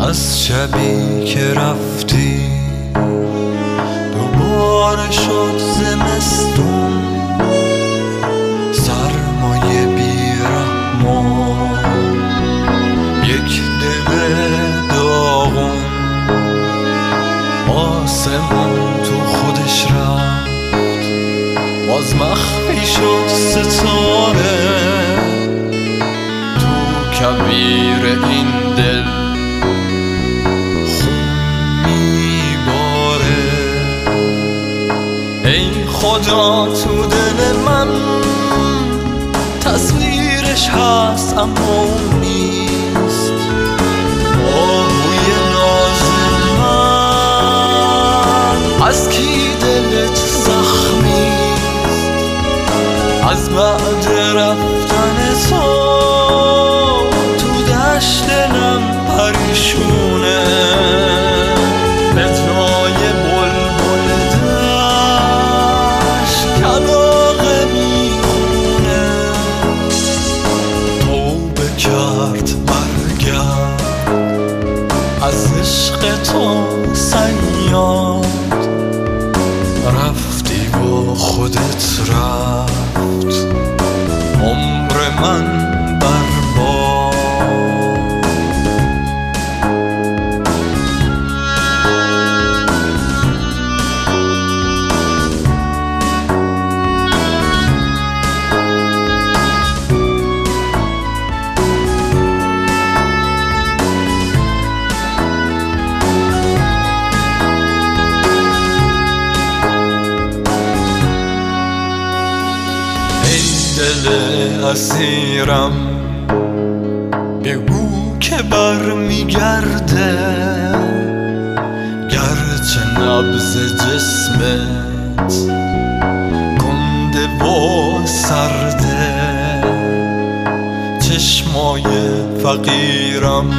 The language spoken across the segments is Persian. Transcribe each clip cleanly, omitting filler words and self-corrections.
از شبی که رفتی دوباره شد زمستون، سرمایه بیرحمان، یک دل داغون. آسمون تو خودش رفت، باز مخفی شد ستاره تو کبیر این دل. ای خدا تو دل من تصویرش هست اما اون نیست. آهوی ناز من از کی دلت زخمیست؟ از بعد رفتن تو دشت دلم پریشونه، بدنای بلبل دشت کلاغه میخونه. توبه کرد برگرد از عشق تو صیاد، رفتی با خودت رفت عمر من برباد. دل اسیرم بگو که برمیگرده، گرچه نبض جسمت کنده و سرده. چشمای فقیرم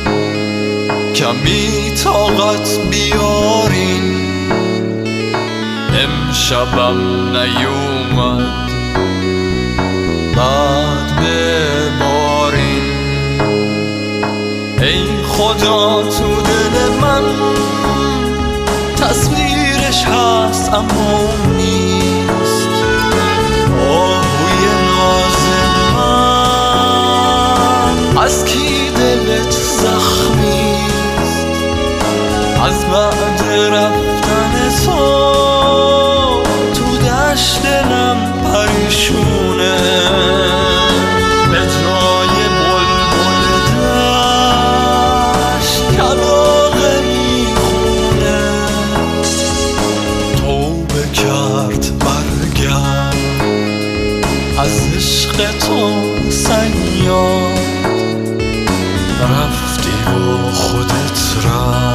کمی طاقت بیارین، امشبم نیومد بعد ببارین. ای خدا تو دل من تصویرش هست اما اون نیست. آهوی ناز من از کی دلت زخمیست؟ از بعد رفتن تو دشت دلم پریشونه، بدنای بلبل دشت کلاغه میخونه. توبه کرد برگرد از عشق تو صیاد، رفتی و خودت رفت